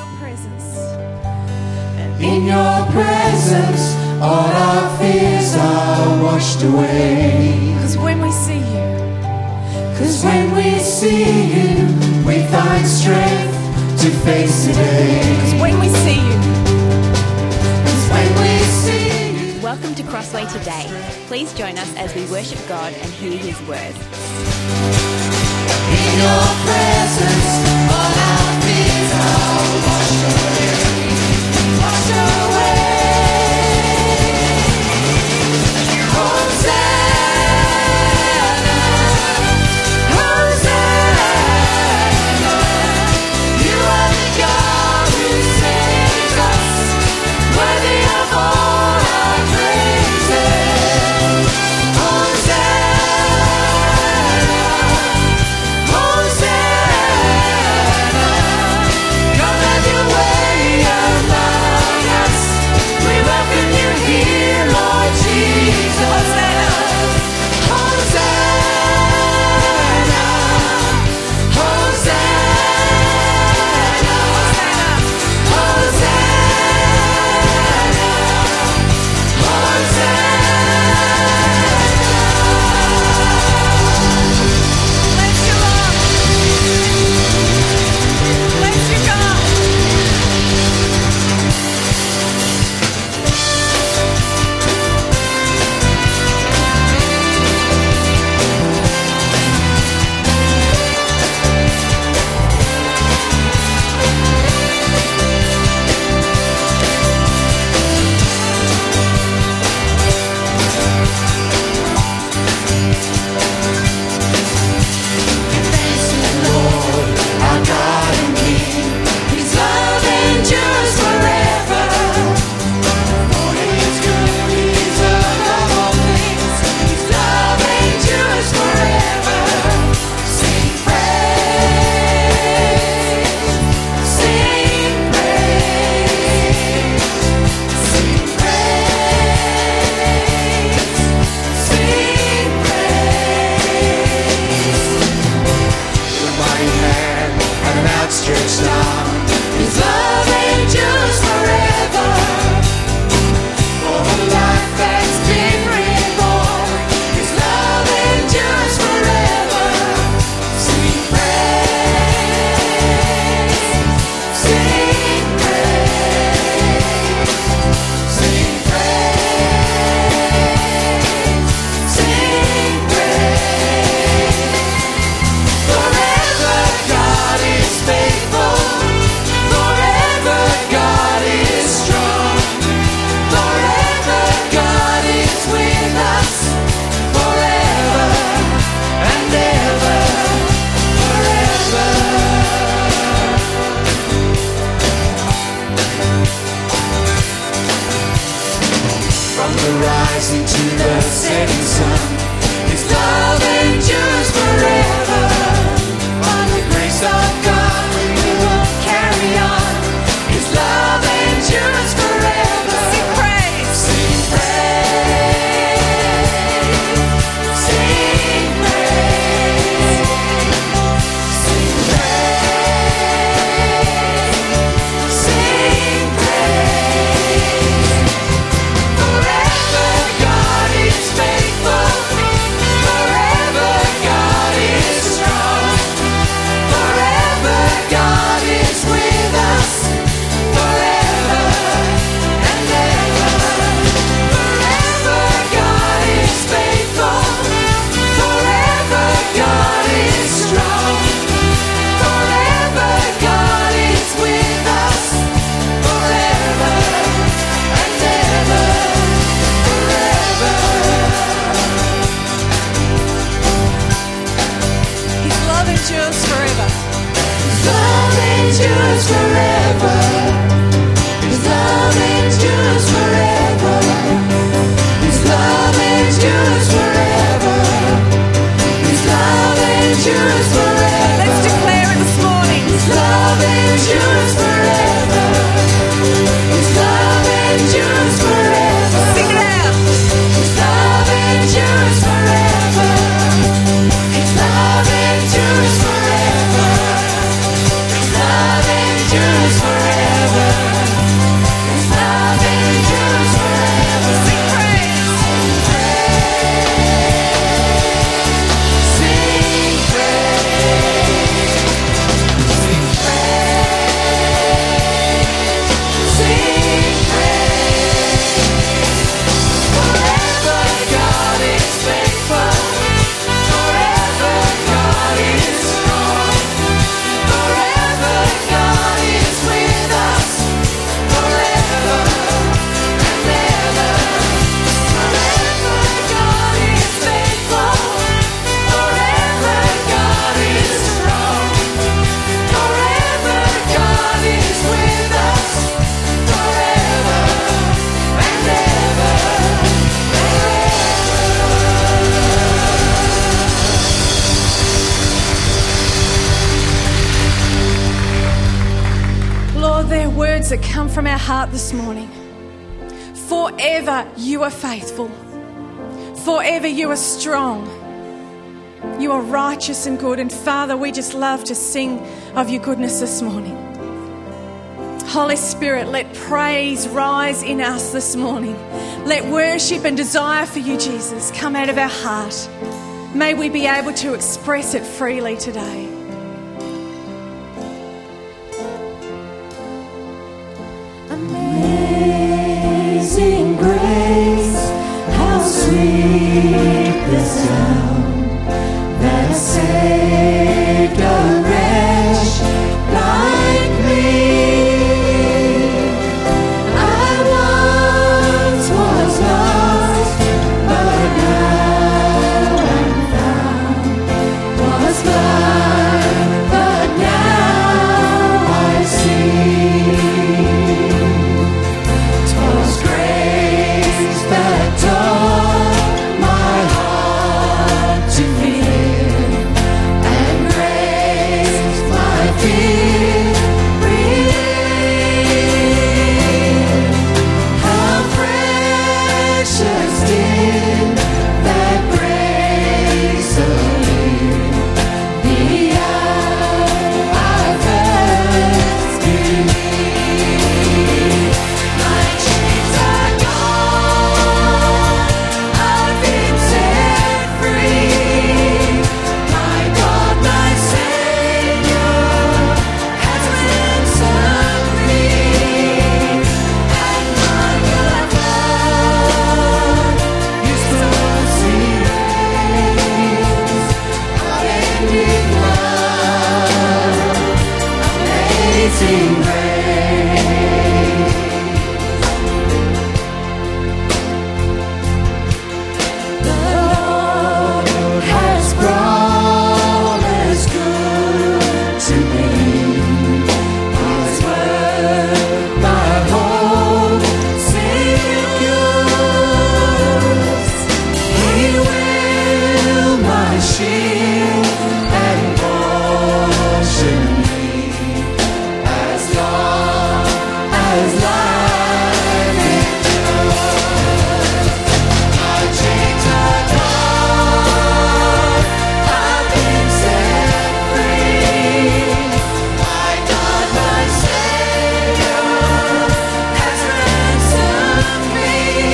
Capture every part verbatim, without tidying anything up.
presence. In your presence, all our fears are washed away. Because when we see you, Cause when we see you, we find strength to face the day. because when we see you, Cause when we see you. Welcome to Crossway today. Please join us as we worship God and hear His word. In your presence, all our fears are washed away. Washed away. Hosanna, Hosanna. You are the God who saves us, worthy of all our praises. Hosanna, Hosanna. Come have your way among us. We welcome you here, Lord Jesus. Hosanna, Hosanna, Hosanna, bless you, Lord. Bless you, God. This is Lord, our God and King. His love endures forever. For His good is above all things. His love endures forever. Sing praise, sing praise, sing praise, sing praise. The mighty hand and an outstretched arm. His love endures forever. For the life that's been reborn, His love endures forever. Sing praise, sing praise, sing praise, sing praise. Forever God is faithful. Forever God is strong. Forever God is with us. Forever and ever. Forever. From the rising to the setting sun, His love endures forever. By the grace of God, we will carry on. His love endures forever. Sing praise. Sing praise, sing praise, sing praise, sing praise. Forever God is faithful. Forever God is strong. Forever God is with us. Forever and ever. Forever God is faithful. Forever God is strong. Forever God is with us. Forever and ever. Forever. His love endures forever. His love endures forever. His love endures forever. His love endures forever. His love endures forever. Let's declare it this morning. His love endures forever. His love endures forever. Sing it out. His love endures forever. His love endures forever. His love endures Lord, they're words that come from our heart this morning. Forever you are faithful. Forever you are strong. You are righteous and good. And Father, we just love to sing of your goodness this morning. Holy Spirit, let praise rise in us this morning. Let worship and desire for you, Jesus, come out of our heart. May we be able to express it freely today. Amazing grace, how sweet the sound that saved a wretch like me. I once was lost, but now I'm found. Was blind, but now I see. 'Twas grace that taught my heart to fear, and grace my fear relieved. How precious did that grace appear the hour I first believed. My chains are gone, I've been set free. My God, my Savior, has ransomed me. And my blood, His mercy reigns. Unending love, amazing grace. The Lord has promised good to me. His word my hope secures. He will my shield and portion be, as long as life endures. My chains are gone, I've been set free. My God, my Savior, has ransomed me.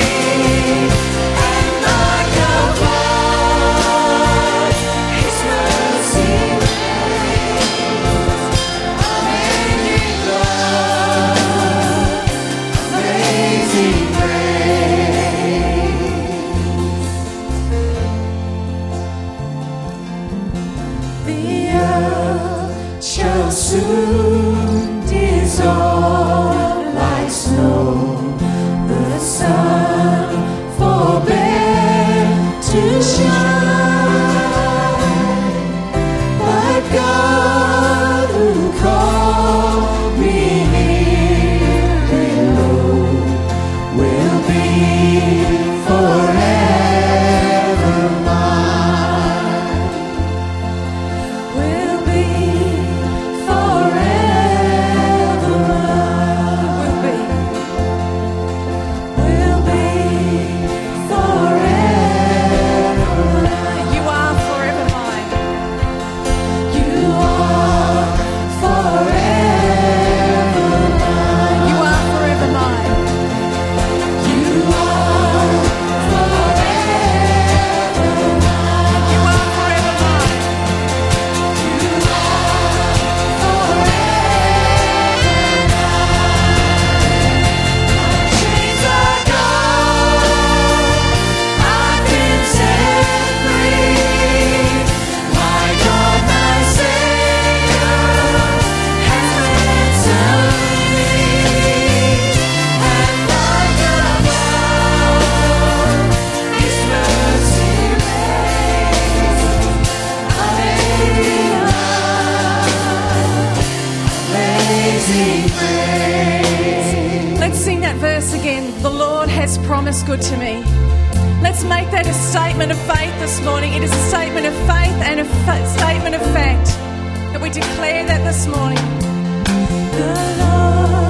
And like a flood, His mercy reigns. Unending love, amazing grace. The earth shall soon dissolve like snow. The sun forbear to shine. But God who called me here below will be forever mine. Will be forever mine. Will be. Will be forever mine. You are forever mine. You are forever mine. You are forever mine. You are forever mine. You are forever mine. You are forever mine. My chains are gone, I've been set free. My God, my Savior, has ransomed me. And like a flood, His mercy reigns. Unending love, amazing grace. Let's sing that verse again. The Lord has promised good to me. Let's make that a statement of faith this morning. It is a statement of faith and a fa- statement of fact that we declare that this morning. The Lord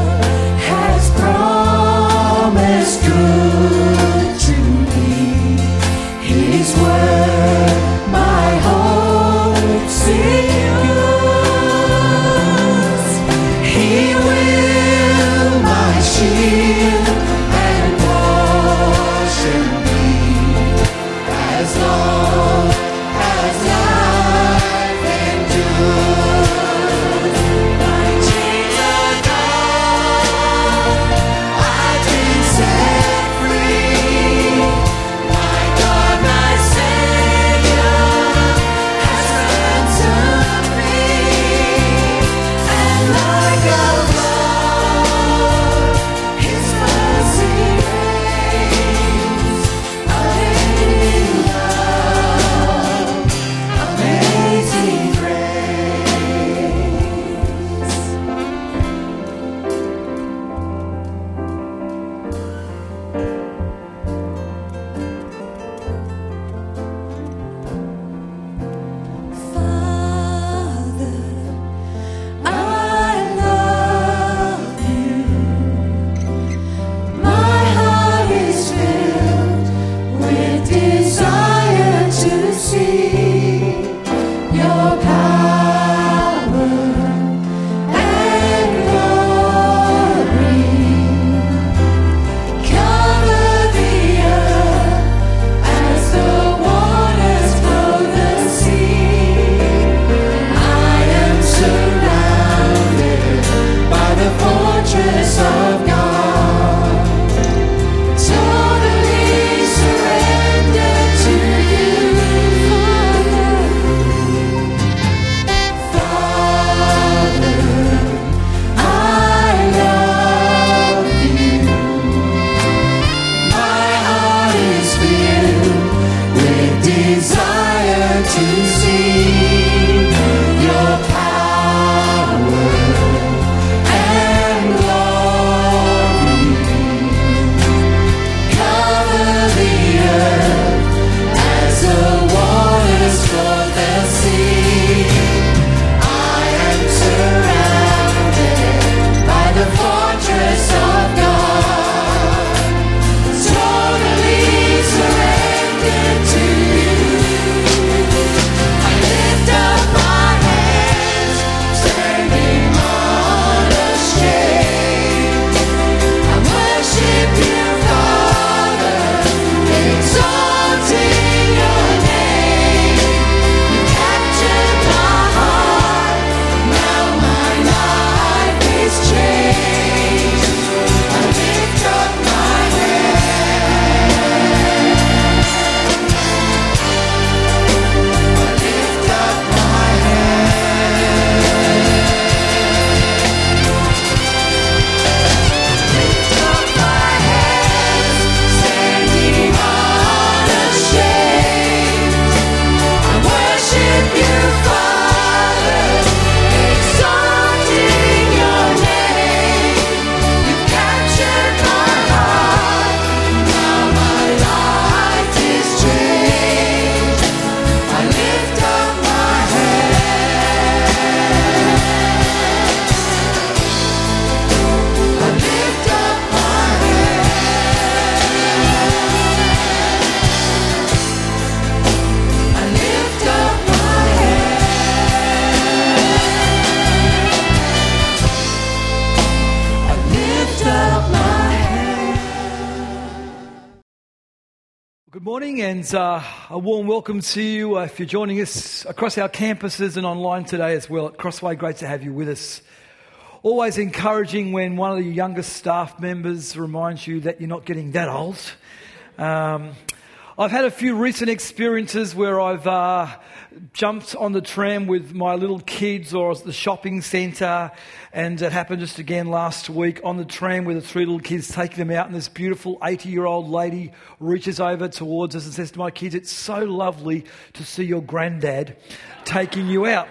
Good morning and uh, a warm welcome to you uh, if you're joining us across our campuses and online today as well at Crossway. Great to have you with us. Always encouraging when one of the youngest staff members reminds you that you're not getting that old. Um, I've had a few recent experiences where I've uh, jumped on the tram with my little kids or at the shopping centre, and it happened just again last week on the tram with the three little kids, taking them out, and this beautiful eighty-year-old lady reaches over towards us and says to my kids, "It's so lovely to see your granddad taking you out."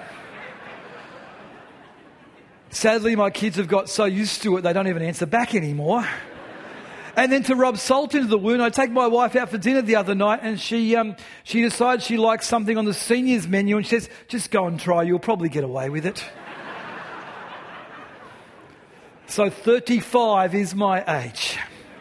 Sadly, my kids have got so used to it they don't even answer back anymore. And then to rub salt into the wound, I take my wife out for dinner the other night, and she um, she decides she likes something on the seniors menu, and she says, "Just go and try, you'll probably get away with it." So thirty-five is my age.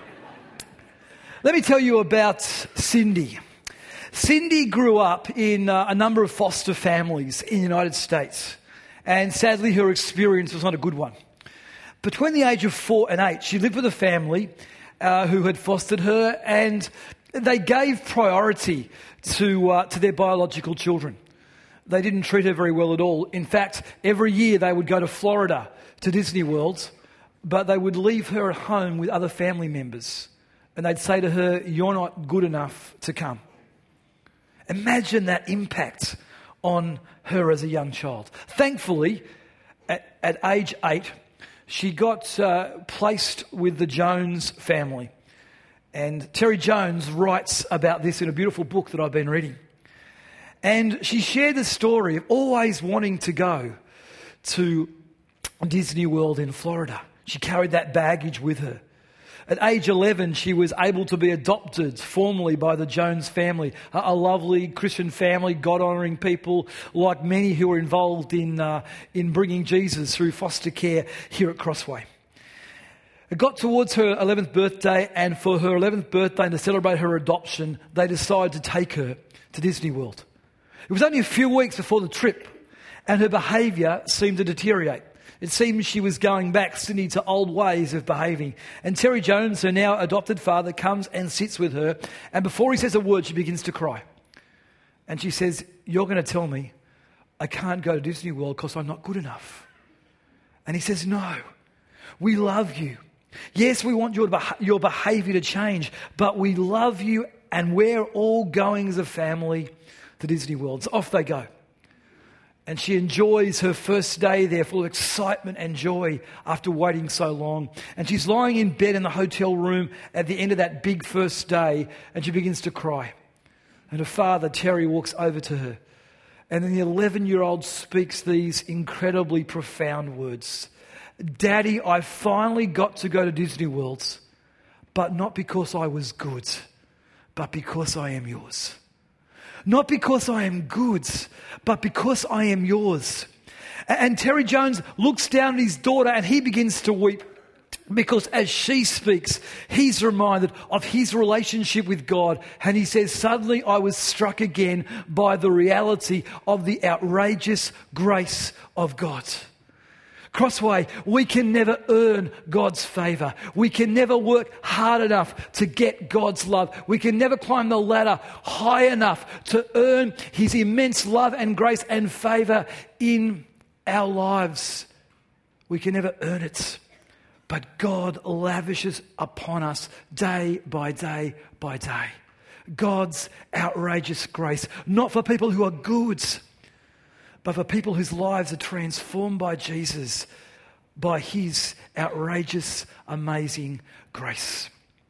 Let me tell you about Cindy. Cindy grew up in uh, a number of foster families in the United States, and sadly her experience was not a good one. Between the age of four and eight, she lived with a family Uh, who had fostered her, and they gave priority to uh, to their biological children. They didn't treat her very well at all. In fact, every year they would go to Florida to Disney World, but they would leave her at home with other family members, and they'd say to her, "You're not good enough to come." Imagine that impact on her as a young child. Thankfully, at, at age eight, she got uh, placed with the Jones family. And Terry Jones writes about this in a beautiful book that I've been reading. And she shared the story of always wanting to go to Disney World in Florida. She carried that baggage with her. At age eleven, she was able to be adopted formally by the Jones family, a, a lovely Christian family, God-honouring people, like many who were involved in uh, in bringing Jesus through foster care here at Crossway. It got towards her eleventh birthday, and for her eleventh birthday and to celebrate her adoption, they decided to take her to Disney World. It was only a few weeks before the trip, and her behaviour seemed to deteriorate. It seems she was going back, Cindy, to old ways of behaving. And Terry Jones, her now adopted father, comes and sits with her. And before he says a word, she begins to cry. And she says, "You're going to tell me I can't go to Disney World because I'm not good enough." And he says, "No, we love you. Yes, we want your, beh- your behaviour to change, but we love you and we're all going as a family to Disney World." So off they go. And she enjoys her first day there full of excitement and joy after waiting so long. And she's lying in bed in the hotel room at the end of that big first day, and she begins to cry. And her father, Terry, walks over to her. And then the eleven-year-old speaks these incredibly profound words. "Daddy, I finally got to go to Disney World, but not because I was good, but because I am yours. Not because I am good, but because I am yours." And Terry Jones looks down at his daughter and he begins to weep, because as she speaks, he's reminded of his relationship with God. And he says, "Suddenly I was struck again by the reality of the outrageous grace of God." Crossway, we can never earn God's favour. We can never work hard enough to get God's love. We can never climb the ladder high enough to earn his immense love and grace and favour in our lives. We can never earn it. But God lavishes upon us day by day by day. God's outrageous grace, not for people who are good, but for people whose lives are transformed by Jesus, by his outrageous, amazing grace.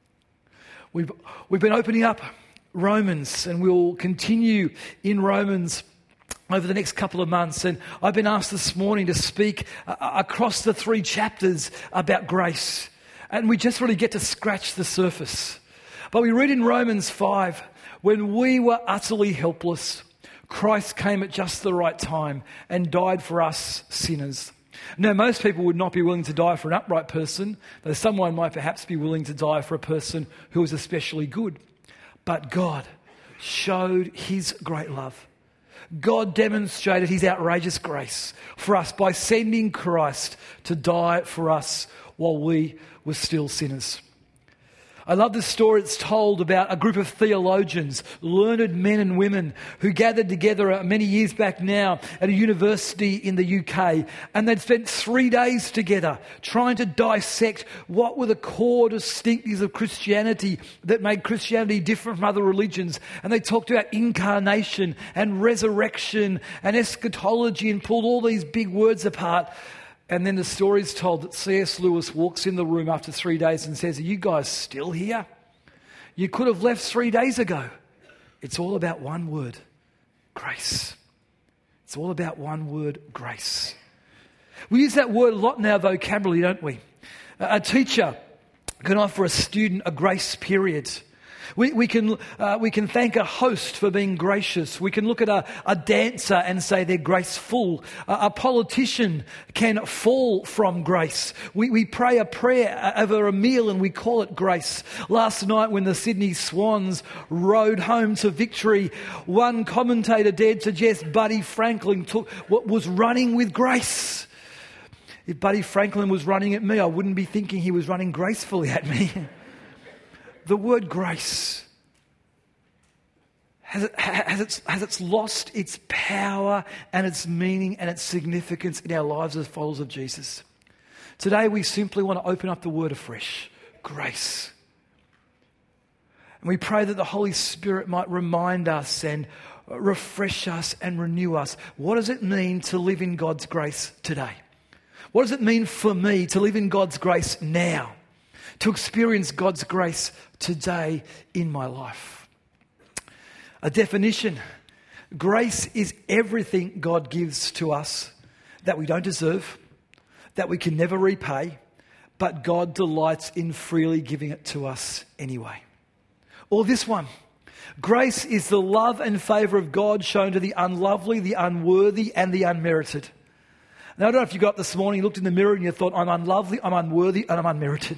We've, we've been opening up Romans, and we'll continue in Romans over the next couple of months. And I've been asked this morning to speak uh, across the three chapters about grace. And we just really get to scratch the surface. But we read in Romans five, "When we were utterly helpless, Christ came at just the right time and died for us sinners." Now, most people would not be willing to die for an upright person, though someone might perhaps be willing to die for a person who is especially good. But God showed his great love. God demonstrated his outrageous grace for us by sending Christ to die for us while we were still sinners. I love this story. It's told about a group of theologians, learned men and women who gathered together many years back now at a university in the U K, and they'd spent three days together trying to dissect what were the core distinctives of Christianity that made Christianity different from other religions. And they talked about incarnation and resurrection and eschatology and pulled all these big words apart. And then the story's told that C S Lewis walks in the room after three days and says, "Are you guys still here? You could have left three days ago." It's all about one word, grace. It's all about one word, grace. We use that word a lot in our vocabulary, don't we? A teacher can offer a student a grace period. We, we, can, uh, we can thank a host for being gracious. We can look at a, a dancer and say they're graceful. A, a politician can fall from grace. We, we pray a prayer over a meal and we call it grace. Last night when the Sydney Swans rode home to victory, one commentator dared suggest Buddy Franklin took what was running with grace. If Buddy Franklin was running at me, I wouldn't be thinking he was running gracefully at me. The word grace, has, it, has, it's, has it's lost its power and its meaning and its significance in our lives as followers of Jesus. Today we simply want to open up the word afresh, grace. And we pray that the Holy Spirit might remind us and refresh us and renew us. What does it mean to live in God's grace today? What does it mean for me to live in God's grace now? To experience God's grace today in my life. A definition: grace is everything God gives to us that we don't deserve, that we can never repay, but God delights in freely giving it to us anyway. Or this one: grace is the love and favour of God shown to the unlovely, the unworthy, and the unmerited. Now, I don't know if you got up this morning, you looked in the mirror and you thought, I'm unlovely, I'm unworthy, and I'm unmerited.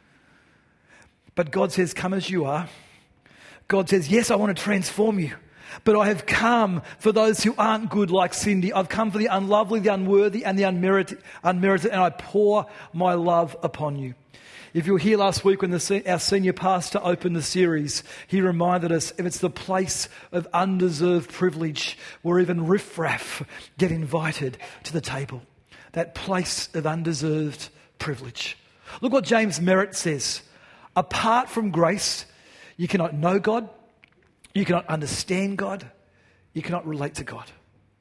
But God says, come as you are. God says, yes, I want to transform you. But I have come for those who aren't good like Cindy. I've come for the unlovely, the unworthy, and the unmerited, unmerited, and I pour my love upon you. If you were here last week when the, our senior pastor opened the series, he reminded us if it's the place of undeserved privilege where even riffraff get invited to the table. That place of undeserved privilege. Look what James Merritt says. Apart from grace, you cannot know God, you cannot understand God, you cannot relate to God.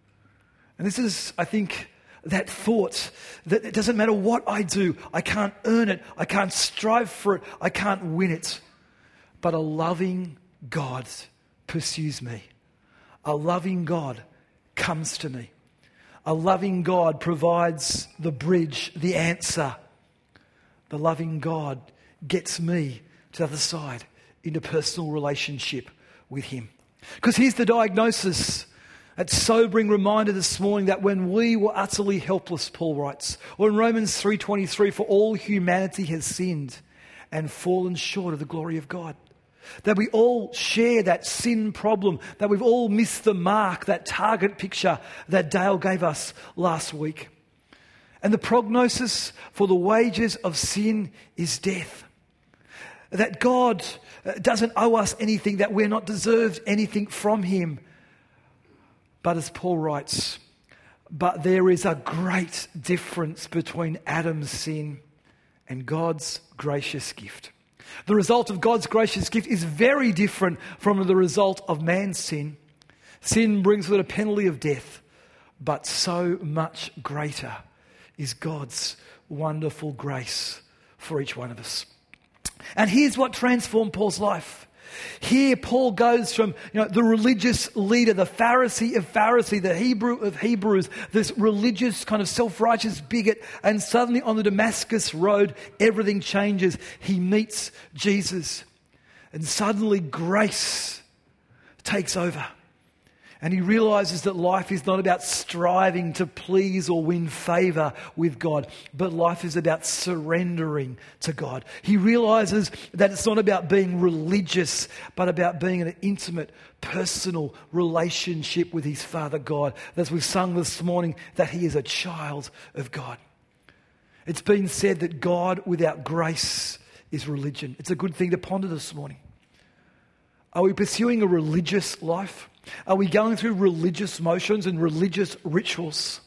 And this is, I think, that thought that it doesn't matter what I do, I can't earn it, I can't strive for it, I can't win it. But a loving God pursues me. A loving God comes to me. A loving God provides the bridge, the answer. The loving God gets me to the other side into personal relationship with Him. Because here's the diagnosis. That sobering reminder this morning that when we were utterly helpless, Paul writes, or in Romans three twenty-three, for all humanity has sinned and fallen short of the glory of God. That we all share that sin problem, that we've all missed the mark, that target picture that Dale gave us last week. And the prognosis for the wages of sin is death. That God doesn't owe us anything, that we're not deserved anything from Him. But as Paul writes, but there is a great difference between Adam's sin and God's gracious gift. The result of God's gracious gift is very different from the result of man's sin. Sin brings with it a penalty of death, but so much greater is God's wonderful grace for each one of us. And here's what transformed Paul's life. Here Paul goes from, you know, the religious leader, the Pharisee of Pharisee, the Hebrew of Hebrews, this religious kind of self-righteous bigot, and suddenly on the Damascus road, everything changes. He meets Jesus, and suddenly grace takes over. And he realizes that life is not about striving to please or win favor with God, but life is about surrendering to God. He realizes that it's not about being religious, but about being in an intimate, personal relationship with his Father God. As we've sung this morning, that he is a child of God. It's been said that God without grace is religion. It's a good thing to ponder this morning. Are we pursuing a religious life? Are we going through religious motions and religious rituals?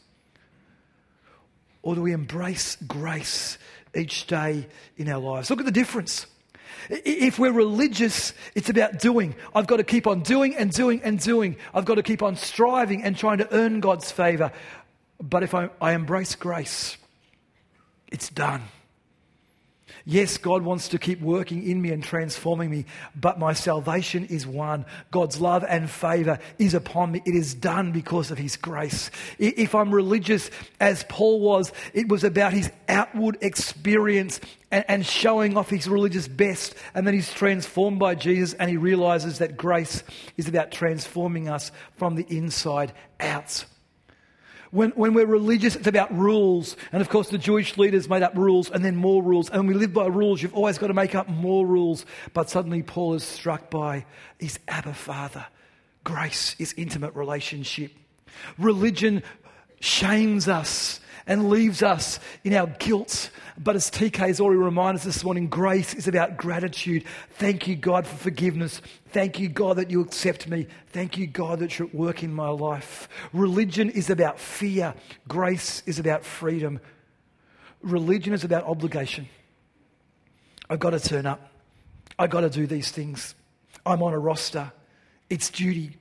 Or do we embrace grace each day in our lives? Look at the difference. If we're religious, it's about doing. I've got to keep on doing and doing and doing. I've got to keep on striving and trying to earn God's favour. But if I, I embrace grace, it's done. Yes, God wants to keep working in me and transforming me, but my salvation is won. God's love and favour is upon me. It is done because of his grace. If I'm religious, as Paul was, it was about his outward experience and, and showing off his religious best, and then he's transformed by Jesus and he realises that grace is about transforming us from the inside out. When, when we're religious, it's about rules. And of course, the Jewish leaders made up rules and then more rules. And when we live by rules, you've always got to make up more rules. But suddenly Paul is struck by his Abba Father. Grace is intimate relationship. Religion shames us and leaves us in our guilt. But as T K has already reminded us this morning, grace is about gratitude. Thank you, God, for forgiveness. Thank you, God, that you accept me. Thank you, God, that you're at work in my life. Religion is about fear. Grace is about freedom. Religion is about obligation. I've got to turn up. I've got to do these things. I'm on a roster. It's duty.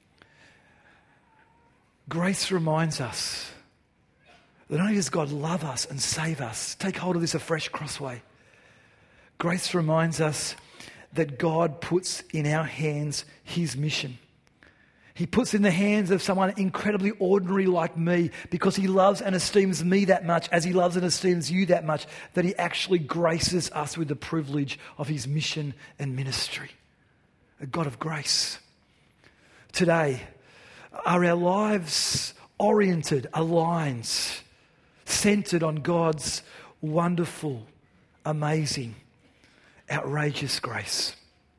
Grace reminds us that not only does God love us and save us, take hold of this afresh, Crossway. Grace reminds us that God puts in our hands his mission. He puts in the hands of someone incredibly ordinary like me, because he loves and esteems me that much, as he loves and esteems you that much, that he actually graces us with the privilege of his mission and ministry. A God of grace. Today, are our lives oriented, aligned, centered on God's wonderful, amazing, outrageous grace?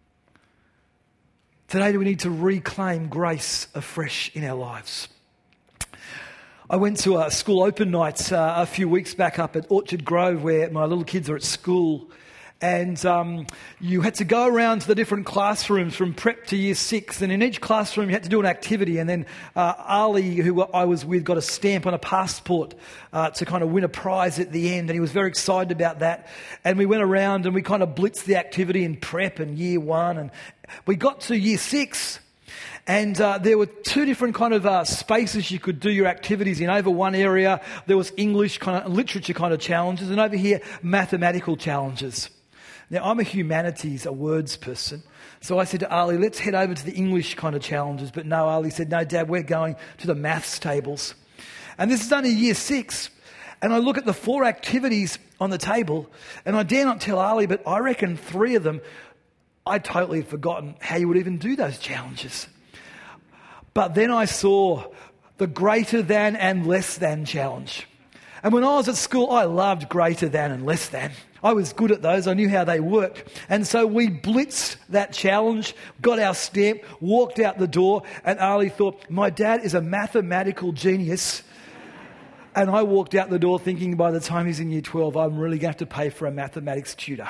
Today, do we need to reclaim grace afresh in our lives? I went to a school open night uh, a few weeks back up at Orchard Grove, where my little kids are at school. And um, you had to go around to the different classrooms from prep to year six. And in each classroom, you had to do an activity. And then uh, Ali, who I was with, got a stamp on a passport uh, to kind of win a prize at the end. And he was very excited about that. And we went around and we kind of blitzed the activity in prep and year one. And we got to year six. And uh, there were two different kind of uh, spaces you could do your activities in. Over one area, there was English kind of literature kind of challenges. And over here, mathematical challenges. Now, I'm a humanities, a words person. So I said to Ali, let's head over to the English kind of challenges. But no, Ali said, no, Dad, we're going to the maths tables. And this is only year six. And I look at the four activities on the table, and I dare not tell Ali, but I reckon three of them, I totally had forgotten how you would even do those challenges. But then I saw the greater than and less than challenge. And when I was at school, I loved greater than and less than. I was good at those. I knew how they worked. And so we blitzed that challenge, got our stamp, walked out the door, and Ali thought, my dad is a mathematical genius. And I walked out the door thinking, by the time he's in year twelve, I'm really going to have to pay for a mathematics tutor.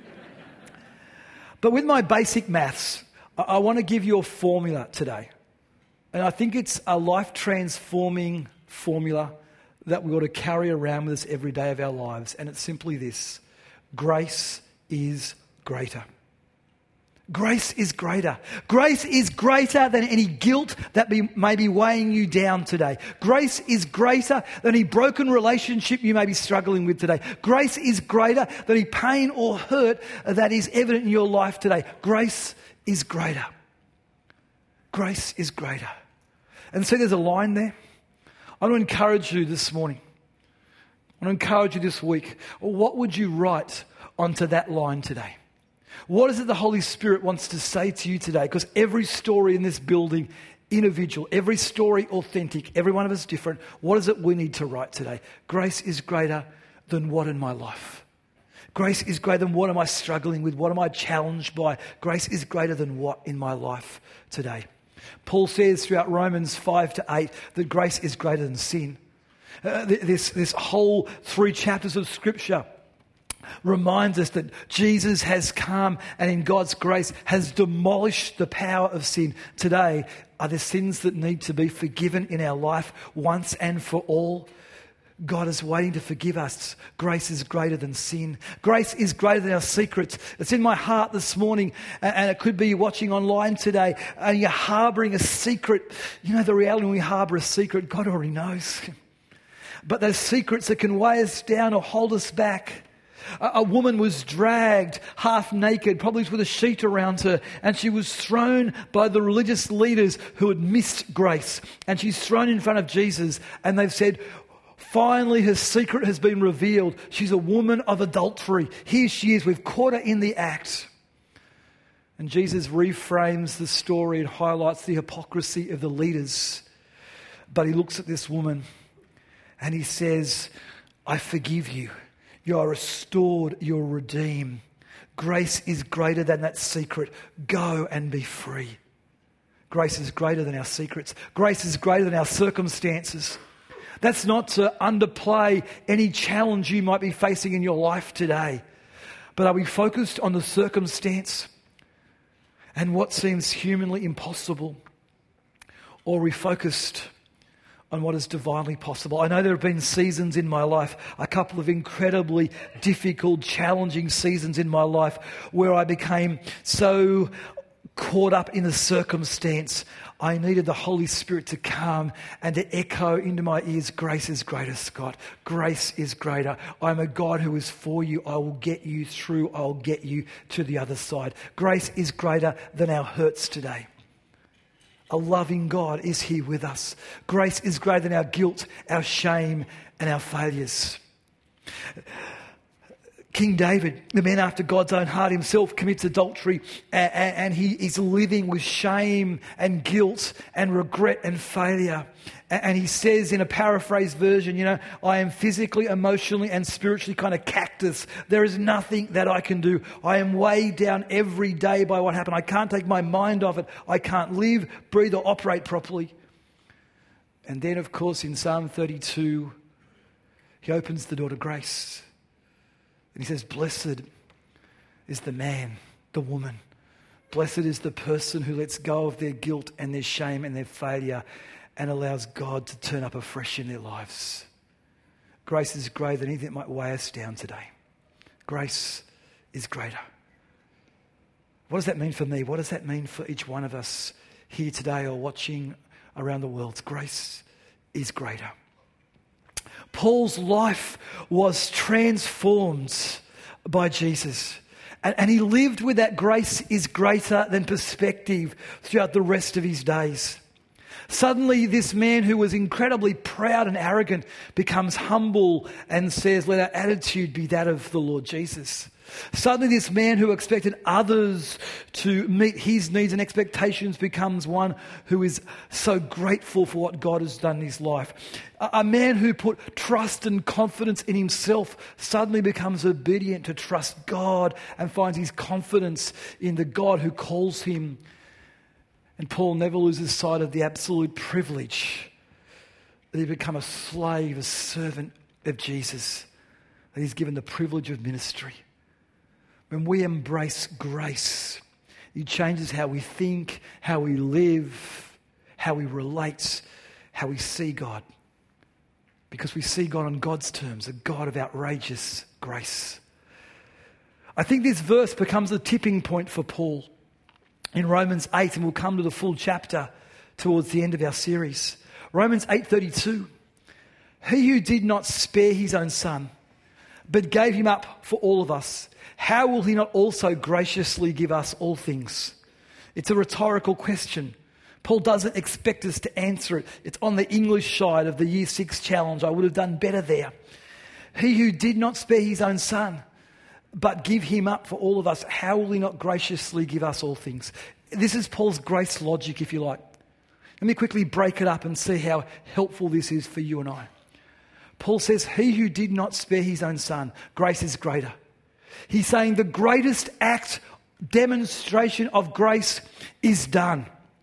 But with my basic maths, I, I want to give you a formula today. And I think it's a life-transforming formula that we ought to carry around with us every day of our lives. And it's simply this: grace is greater. Grace is greater. Grace is greater than any guilt that be, may be weighing you down today. Grace is greater than any broken relationship you may be struggling with today. Grace is greater than any pain or hurt that is evident in your life today. Grace is greater. Grace is greater. And see, there's a line there. I want to encourage you this morning. I want to encourage you this week. What would you write onto that line today? What is it the Holy Spirit wants to say to you today? Because every story in this building, individual, every story authentic, every one of us different. What is it we need to write today? Grace is greater than what in my life? Grace is greater than what am I struggling with? What am I challenged by? Grace is greater than what in my life today? Paul says throughout Romans five to eight that grace is greater than sin. Uh, this, this whole three chapters of Scripture reminds us that Jesus has come and in God's grace has demolished the power of sin. Today, are there sins that need to be forgiven in our life once and for all? God is waiting to forgive us. Grace is greater than sin. Grace is greater than our secrets. It's in my heart this morning, and it could be watching online today, and you're harbouring a secret. You know, the reality when we harbour a secret, God already knows. But those secrets that can weigh us down or hold us back. A, a woman was dragged half naked, probably with a sheet around her, and she was thrown by the religious leaders who had missed grace. And she's thrown in front of Jesus, and they've said, finally, her secret has been revealed. She's a woman of adultery. Here she is. We've caught her in the act. And Jesus reframes the story and highlights the hypocrisy of the leaders. But he looks at this woman and he says, I forgive you. You are restored. You're redeemed. Grace is greater than that secret. Go and be free. Grace is greater than our secrets. Grace is greater than our circumstances. That's not to underplay any challenge you might be facing in your life today. But are we focused on the circumstance and what seems humanly impossible? Or are we focused on what is divinely possible? I know there have been seasons in my life, a couple of incredibly difficult, challenging seasons in my life where I became so caught up in the circumstance. I needed the Holy Spirit to come and to echo into my ears, grace is greater, Scott. Grace is greater. I'm a God who is for you. I will get you through. I'll get you to the other side. Grace is greater than our hurts today. A loving God is here with us. Grace is greater than our guilt, our shame, and our failures. King David, the man after God's own heart himself, commits adultery and, and he is living with shame and guilt and regret and failure. And he says in a paraphrased version, you know, I am physically, emotionally and spiritually kind of cactus. There is nothing that I can do. I am weighed down every day by what happened. I can't take my mind off it. I can't live, breathe or operate properly. And then, of course, in Psalm thirty-two, he opens the door to grace. And he says, blessed is the man, the woman. Blessed is the person who lets go of their guilt and their shame and their failure and allows God to turn up afresh in their lives. Grace is greater than anything that might weigh us down today. Grace is greater. What does that mean for me? What does that mean for each one of us here today or watching around the world? Grace is greater. Paul's life was transformed by Jesus. And, and he lived with that grace is greater than perspective throughout the rest of his days. Suddenly, this man who was incredibly proud and arrogant becomes humble and says, let our attitude be that of the Lord Jesus. Suddenly, this man who expected others to meet his needs and expectations becomes one who is so grateful for what God has done in his life. A, a man who put trust and confidence in himself suddenly becomes obedient to trust God and finds his confidence in the God who calls him. And Paul never loses sight of the absolute privilege that he become a slave, a servant of Jesus, that he's given the privilege of ministry. When we embrace grace, it changes how we think, how we live, how we relate, how we see God. Because we see God on God's terms, a God of outrageous grace. I think this verse becomes a tipping point for Paul in Romans eight, and we'll come to the full chapter towards the end of our series. Romans eight thirty-two. He who did not spare his own son, but gave him up for all of us, how will he not also graciously give us all things? It's a rhetorical question. Paul doesn't expect us to answer it. It's on the English side of the year six challenge. I would have done better there. He who did not spare his own son, but give him up for all of us, how will he not graciously give us all things? This is Paul's grace logic, if you like. Let me quickly break it up and see how helpful this is for you and I. Paul says, he who did not spare his own son, grace is greater. He's saying the greatest act, demonstration of grace is done.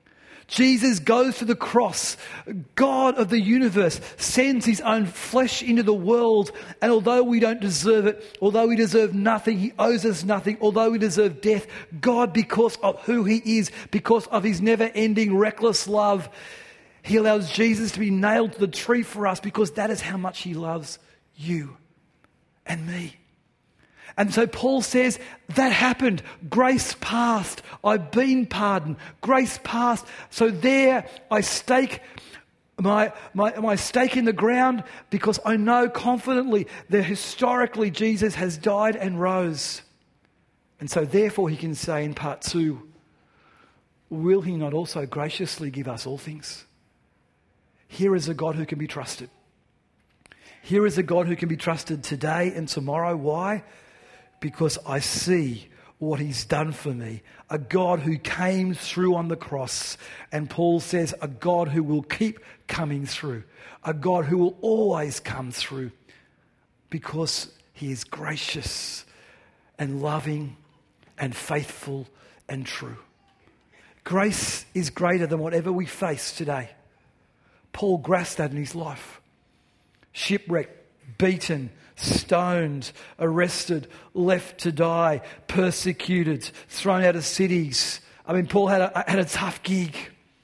Jesus goes to the cross. God of the universe sends his own flesh into the world. And although we don't deserve it, although we deserve nothing, he owes us nothing, although we deserve death, God, because of who he is, because of his never-ending, reckless love, he allows Jesus to be nailed to the tree for us because that is how much he loves you and me. And so Paul says, that happened. Grace passed. I've been pardoned. Grace passed. So there I stake my, my, my stake in the ground because I know confidently that historically Jesus has died and rose. And so therefore he can say in part two, will he not also graciously give us all things? Here is a God who can be trusted. Here is a God who can be trusted today and tomorrow. Why? Because I see what he's done for me. A God who came through on the cross. And Paul says, a God who will keep coming through. A God who will always come through. Because he is gracious and loving and faithful and true. Grace is greater than whatever we face today. Paul grasped that in his life. Shipwrecked, beaten, stoned, arrested, left to die, persecuted, thrown out of cities. I mean, Paul had a, had a tough gig.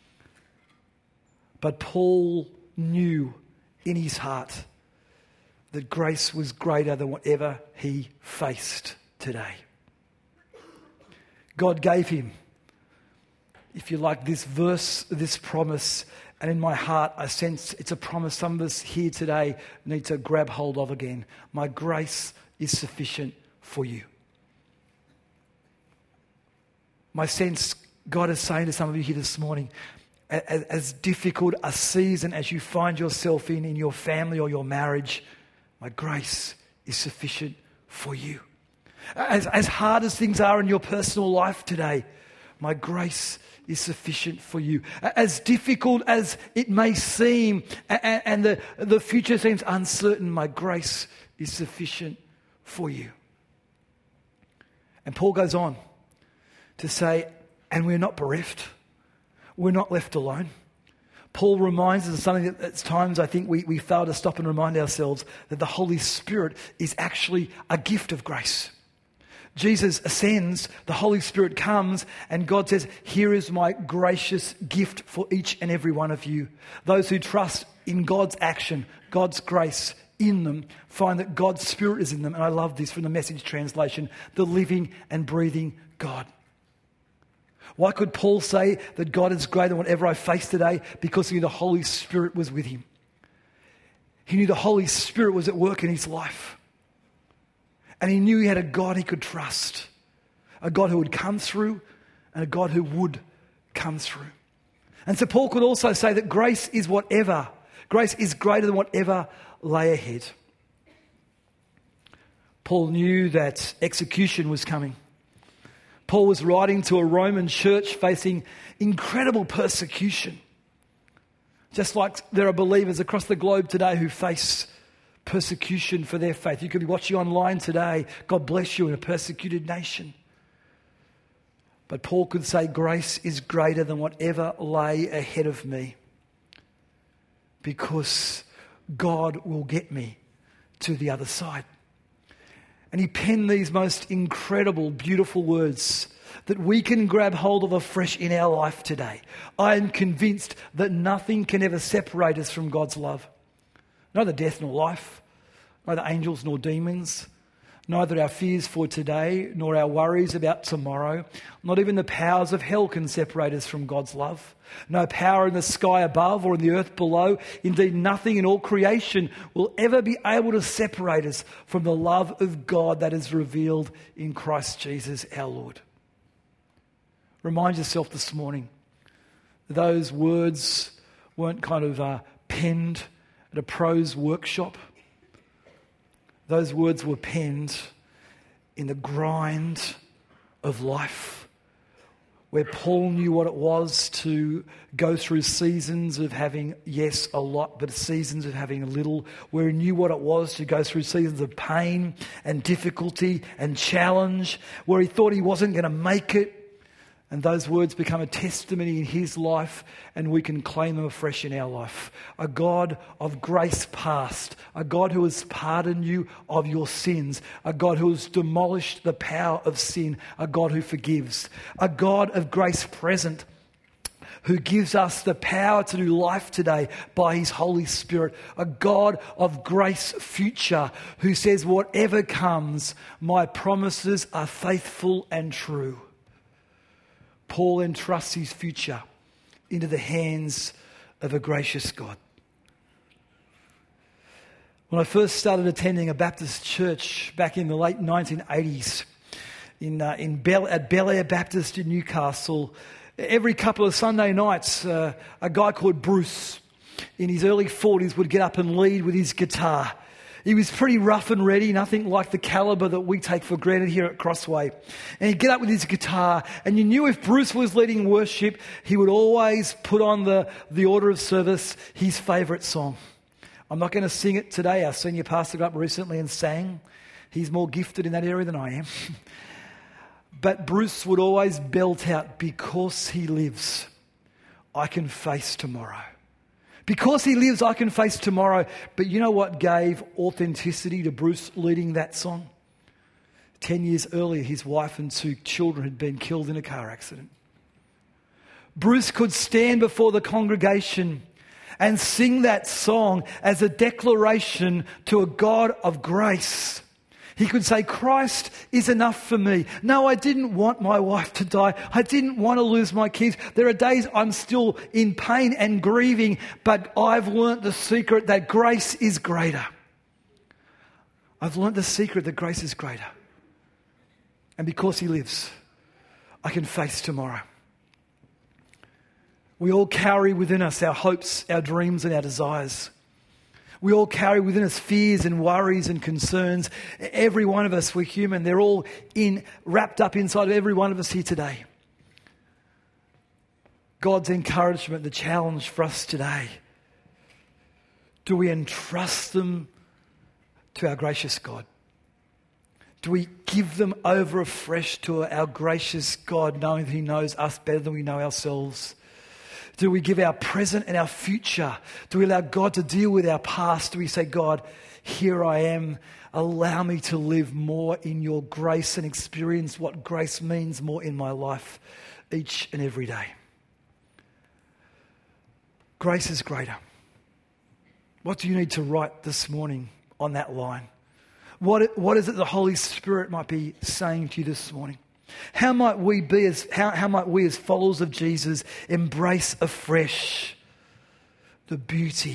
But Paul knew in his heart that grace was greater than whatever he faced today. God gave him, if you like, this verse, this promise. And in my heart, I sense it's a promise some of us here today need to grab hold of again. My grace is sufficient for you. My sense, God is saying to some of you here this morning, as, as difficult a season as you find yourself in, in your family or your marriage, my grace is sufficient for you. As, as hard as things are in your personal life today, my grace is sufficient for you. As difficult as it may seem and, and the, the future seems uncertain, my grace is sufficient for you. And Paul goes on to say, and we're not bereft. We're not left alone. Paul reminds us of something that at times I think we, we fail to stop and remind ourselves, that the Holy Spirit is actually a gift of grace. Jesus ascends, the Holy Spirit comes, and God says, here is my gracious gift for each and every one of you. Those who trust in God's action, God's grace in them, find that God's Spirit is in them. And I love this from the Message translation, the living and breathing God. Why could Paul say that God is greater than whatever I face today? Because he knew the Holy Spirit was with him. He knew the Holy Spirit was at work in his life. And he knew he had a God he could trust. A God who would come through and a God who would come through. And so Paul could also say that grace is whatever. Grace is greater than whatever lay ahead. Paul knew that execution was coming. Paul was writing to a Roman church facing incredible persecution. Just like there are believers across the globe today who face persecution for their faith. You could be watching online today. God bless you in a persecuted nation. But Paul could say grace is greater than whatever lay ahead of me, because God will get me to the other side. And he penned these most incredible, beautiful words that we can grab hold of afresh in our life today. I am convinced that nothing can ever separate us from God's love. Neither death nor life, neither angels nor demons, neither our fears for today nor our worries about tomorrow. Not even the powers of hell can separate us from God's love. No power in the sky above or in the earth below. Indeed, nothing in all creation will ever be able to separate us from the love of God that is revealed in Christ Jesus our Lord. Remind yourself this morning that those words weren't kind of uh, penned at a prose workshop. Those words were penned in the grind of life, where Paul knew what it was to go through seasons of having, yes, a lot, but seasons of having a little, where he knew what it was to go through seasons of pain and difficulty and challenge, where he thought he wasn't going to make it. And those words become a testimony in his life, and we can claim them afresh in our life. A God of grace past, a God who has pardoned you of your sins, a God who has demolished the power of sin, a God who forgives, a God of grace present, who gives us the power to do life today by his Holy Spirit, a God of grace future, who says, whatever comes, my promises are faithful and true. Paul entrusts his future into the hands of a gracious God. When I first started attending a Baptist church back in the late nineteen eighties, in, uh, in Bel- at Bel Air Baptist in Newcastle, every couple of Sunday nights, uh, a guy called Bruce, in his early forties, would get up and lead with his guitar. He was pretty rough and ready, nothing like the caliber that we take for granted here at Crossway. And he'd get up with his guitar, and you knew if Bruce was leading worship, he would always put on the, the order of service his favourite song. I'm not going to sing it today. Our senior pastor got up recently and sang. He's more gifted in that area than I am. But Bruce would always belt out, because he lives, I can face tomorrow. Because he lives, I can face tomorrow. But you know what gave authenticity to Bruce leading that song? Ten years earlier, his wife and two children had been killed in a car accident. Bruce could stand before the congregation and sing that song as a declaration to a God of grace. He could say, Christ is enough for me. No, I didn't want my wife to die. I didn't want to lose my kids. There are days I'm still in pain and grieving, but I've learnt the secret that grace is greater. I've learnt the secret that grace is greater. And because he lives, I can face tomorrow. We all carry within us our hopes, our dreams, and our desires. We all carry within us fears and worries and concerns. Every one of us, we're human. They're all in wrapped up inside of every one of us here today. God's encouragement, the challenge for us today. Do we entrust them to our gracious God? Do we give them over afresh to our gracious God, knowing that he knows us better than we know ourselves? Do we give our present and our future? Do we allow God to deal with our past? Do we say, God, here I am. Allow me to live more in your grace and experience what grace means more in my life each and every day. Grace is greater. What do you need to write this morning on that line? What, what is it the Holy Spirit might be saying to you this morning? How might we be as how, how might we as followers of Jesus embrace afresh the beauty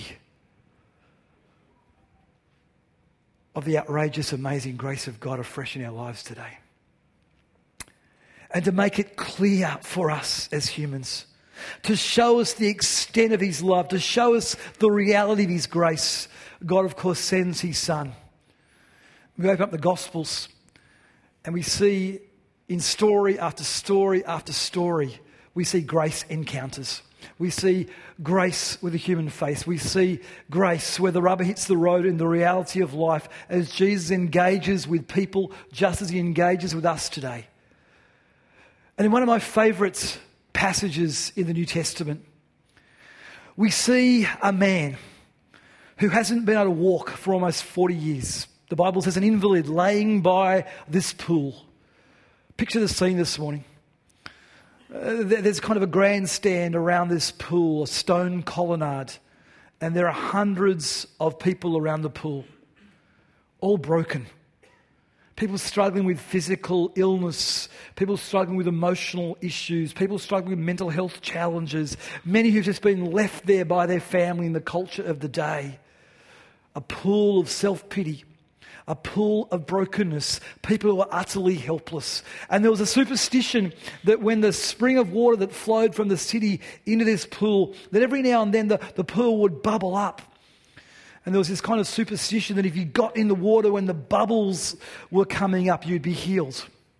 of the outrageous, amazing grace of God afresh in our lives today? And to make it clear for us as humans, to show us the extent of his love, to show us the reality of his grace, God, of course, sends his Son. We open up the Gospels and we see in story after story after story, we see grace encounters. We see grace with a human face. We see grace where the rubber hits the road in the reality of life as Jesus engages with people just as he engages with us today. And in one of my favourite passages in the New Testament, we see a man who hasn't been able to walk for almost forty years. The Bible says an invalid laying by this pool. Picture the scene this morning. Uh, there's kind of a grandstand around this pool, a stone colonnade, and there are hundreds of people around the pool, all broken. People struggling with physical illness, people struggling with emotional issues, people struggling with mental health challenges, many who've just been left there by their family in the culture of the day. A pool of self-pity. A pool of brokenness, people who are utterly helpless. And there was a superstition that when the spring of water that flowed from the city into this pool, that every now and then the, the pool would bubble up. And there was this kind of superstition that if you got in the water when the bubbles were coming up, you'd be healed.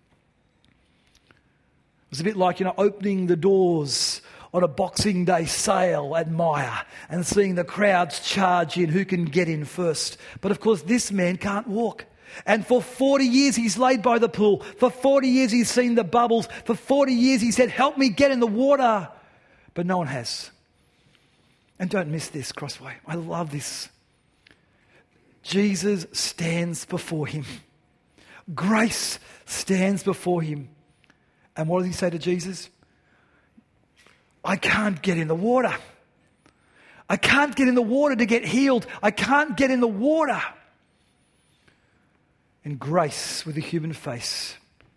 It was a bit like, you know, opening the doors on a Boxing Day sale at Myer and seeing the crowds charge in, who can get in first. But of course, this man can't walk. And for forty years he's laid by the pool. For forty years he's seen the bubbles. For forty years he said, help me get in the water. But no one has. And don't miss this, Crossway. I love this. Jesus stands before him. Grace stands before him. And what does he say to Jesus? I can't get in the water. I can't get in the water to get healed. I can't get in the water. And grace, with a human face,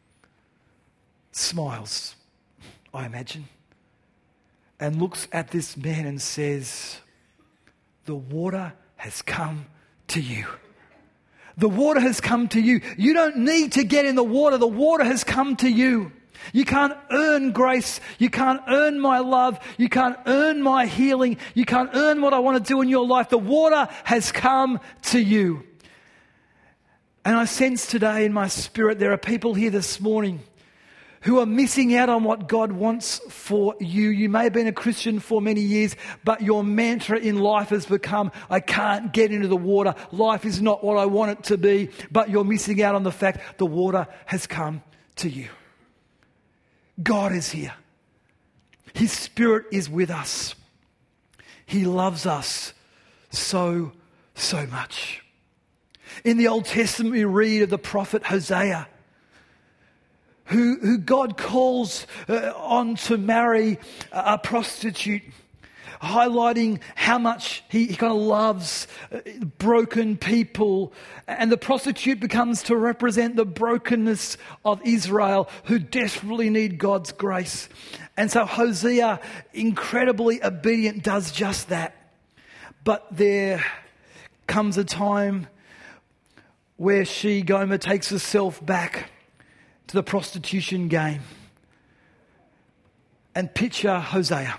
smiles, I imagine, and looks at this man and says, the water has come to you. The water has come to you. You don't need to get in the water. The water has come to you. You can't earn grace. You can't earn my love. You can't earn my healing. You can't earn what I want to do in your life. The water has come to you. And I sense today in my spirit there are people here this morning who are missing out on what God wants for you. You may have been a Christian for many years, but your mantra in life has become, I can't get into the water. Life is not what I want it to be. But you're missing out on the fact the water has come to you. God is here. His Spirit is with us. He loves us so, so much. In the Old Testament, we read of the prophet Hosea, who, who God calls uh, on to marry a, a prostitute, highlighting how much he, he kind of loves uh, broken people. And the prostitute becomes to represent the brokenness of Israel, who desperately need God's grace. And so Hosea, incredibly obedient, does just that. But there comes a time where she, Gomer, takes herself back to the prostitution game. And picture Hosea,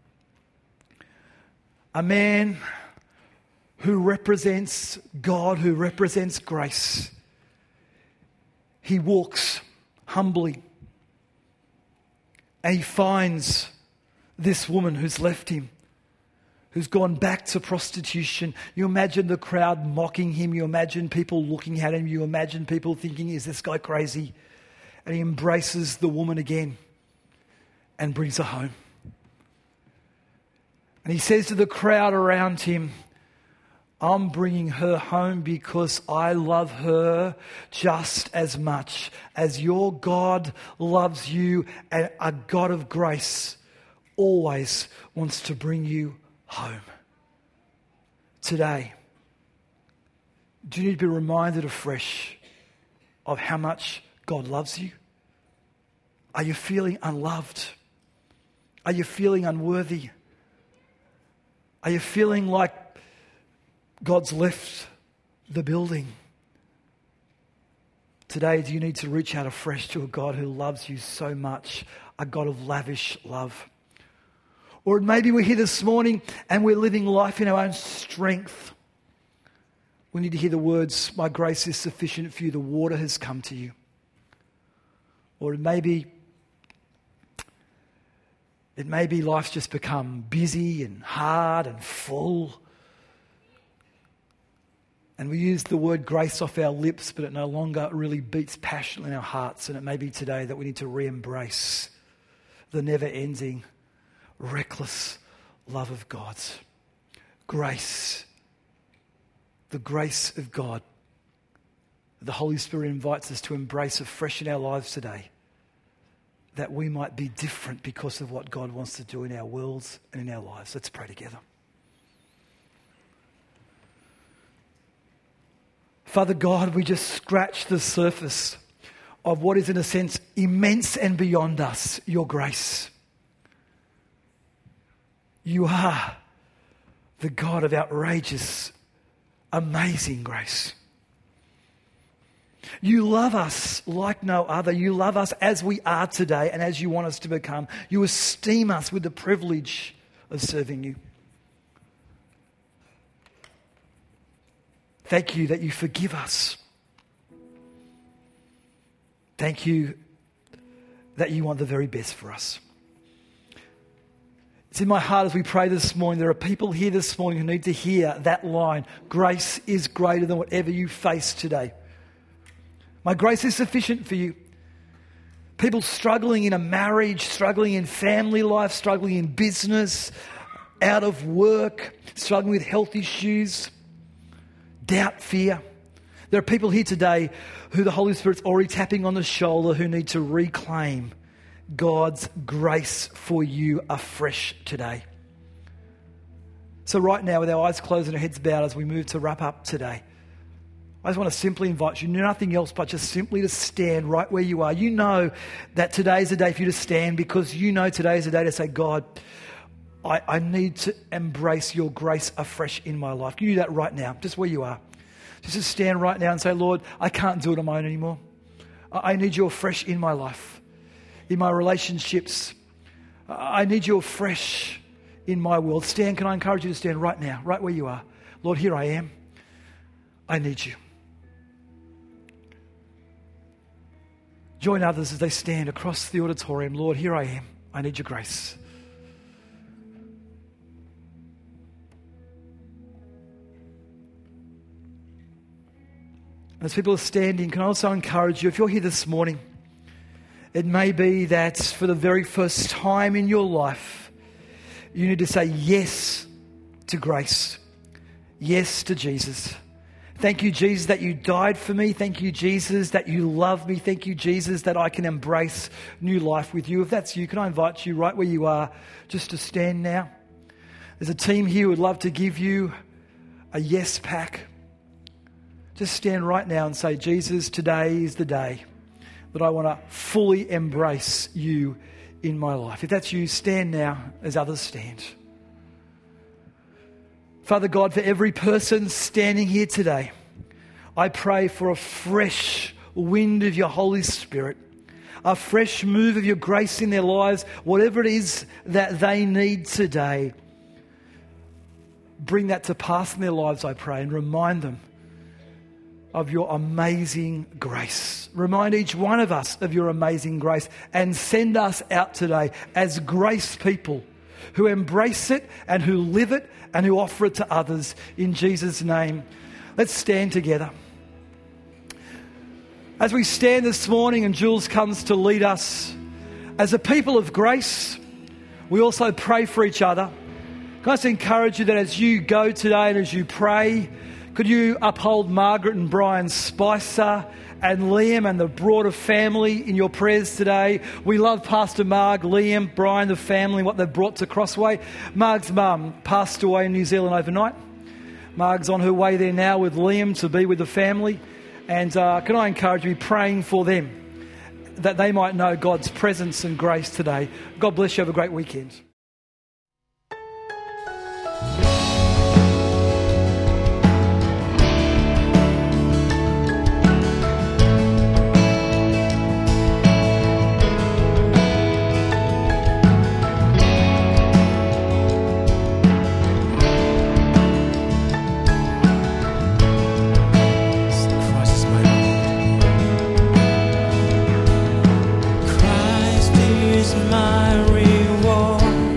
a man who represents God, who represents grace. He walks humbly and he finds this woman who's left him, who's gone back to prostitution. You imagine the crowd mocking him. You imagine people looking at him. You imagine people thinking, is this guy crazy? And he embraces the woman again and brings her home. And he says to the crowd around him, I'm bringing her home because I love her just as much as your God loves you, and a God of grace always wants to bring you home. Today, do you need to be reminded afresh of how much God loves you? Are you feeling unloved? Are you feeling unworthy? Are you feeling like God's left the building? Today, do you need to reach out afresh to a God who loves you so much, a God of lavish love? Or maybe we're here this morning and we're living life in our own strength. We need to hear the words, my grace is sufficient for you, the water has come to you. Or maybe it may be life's just become busy and hard and full. And we use the word grace off our lips, but it no longer really beats passion in our hearts. And it may be today that we need to re-embrace the never-ending, reckless love of God. Grace. The grace of God. The Holy Spirit invites us to embrace afresh in our lives today, that we might be different because of what God wants to do in our worlds and in our lives. Let's pray together. Father God, we just scratch the surface of what is, in a sense, immense and beyond us, your grace. You are the God of outrageous, amazing grace. You love us like no other. You love us as we are today and as you want us to become. You esteem us with the privilege of serving you. Thank you that you forgive us. Thank you that you want the very best for us. It's in my heart as we pray this morning, there are people here this morning who need to hear that line, grace is greater than whatever you face today. My grace is sufficient for you. People struggling in a marriage, struggling in family life, struggling in business, out of work, struggling with health issues, doubt, fear. There are people here today who the Holy Spirit's already tapping on the shoulder who need to reclaim God's grace for you afresh today. So right now, with our eyes closed and our heads bowed as we move to wrap up today, I just want to simply invite you, nothing else but just simply to stand right where you are. You know that today is a day for you to stand because you know today is a day to say, God, I, I need to embrace your grace afresh in my life. Can you do that right now, just where you are? Just to stand right now and say, Lord, I can't do it on my own anymore. I, I need you afresh in my life, in my relationships. I need you afresh in my world. Stand, can I encourage you to stand right now, right where you are? Lord, here I am. I need you. Join others as they stand across the auditorium. Lord, here I am. I need your grace. As people are standing, can I also encourage you, if you're here this morning, it may be that for the very first time in your life, you need to say yes to grace. Yes to Jesus. Thank you, Jesus, that you died for me. Thank you, Jesus, that you love me. Thank you, Jesus, that I can embrace new life with you. If that's you, can I invite you right where you are just to stand now? There's a team here who would love to give you a yes pack. Just stand right now and say, Jesus, today is the day that I want to fully embrace you in my life. If that's you, stand now as others stand. Father God, for every person standing here today, I pray for a fresh wind of your Holy Spirit, a fresh move of your grace in their lives, whatever it is that they need today. Bring that to pass in their lives, I pray, and remind them of your amazing grace. Remind each one of us of your amazing grace and send us out today as grace people who embrace it and who live it and who offer it to others in Jesus' name. Let's stand together. As we stand this morning and Jules comes to lead us, as a people of grace, we also pray for each other. Can I just encourage you that as you go today and as you pray, could you uphold Margaret and Brian Spicer and Liam and the broader family in your prayers today? We love Pastor Marg, Liam, Brian, the family, what they've brought to Crossway. Marg's mum passed away in New Zealand overnight. Marg's on her way there now with Liam to be with the family. And uh, can I encourage you, praying for them, that they might know God's presence and grace today. God bless you. Have a great weekend. Christ is my reward.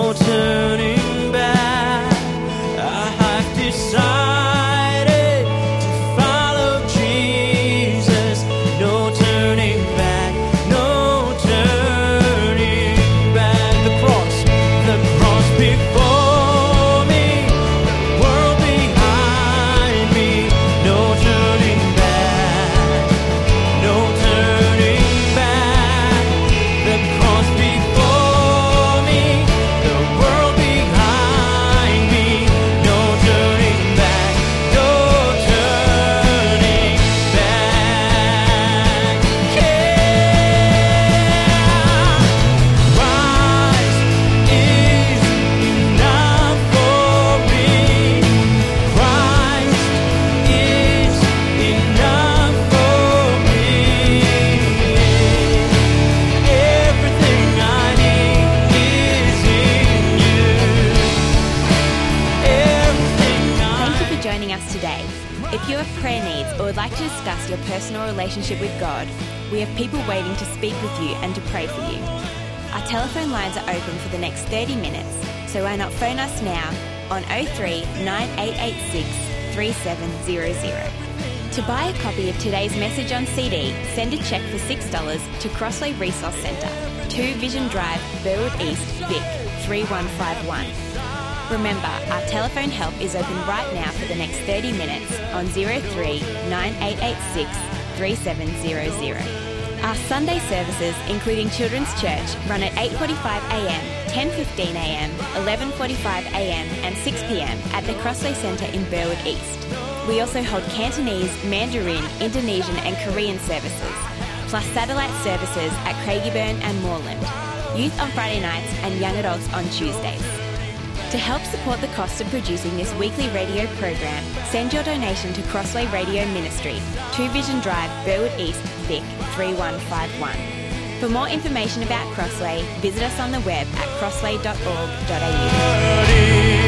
no turning back. I have decided to follow Jesus. No turning back, no turning back. The cross, the cross before me, the world behind me. No turning back, no turning back. The cross before me, the world behind me. No turning back, no turning back. Yeah. Christ is enough for me. Christ is enough for me. Everything I need is in you. Everything I Thank you for joining us today. If you have prayer needs or would like to discuss your personal relationship with God, we have people waiting to speak with you and to pray for you. Our telephone lines are open for the next thirty minutes, so why not phone us now on oh three nine eight eight six three seven zero zero. To buy a copy of today's message on C D, send a cheque for six dollars to Crossway Resource Centre, two Vision Drive, Burwood East, Vic, three one five one. Remember, our telephone help is open right now for the next thirty minutes on oh three nine eight eight six three seven zero zero. Our Sunday services, including Children's Church, run at eight forty-five a m, ten fifteen a m, eleven forty-five a m and six p m at the Crossway Centre in Burwood East. We also hold Cantonese, Mandarin, Indonesian and Korean services, plus satellite services at Craigieburn and Moreland, youth on Friday nights and young adults on Tuesdays. To help support the cost of producing this weekly radio program, send your donation to Crossway Radio Ministry, two Vision Drive, Burwood East, Vic, three one five one. For more information about Crossway, visit us on the web at crossway dot org dot a u.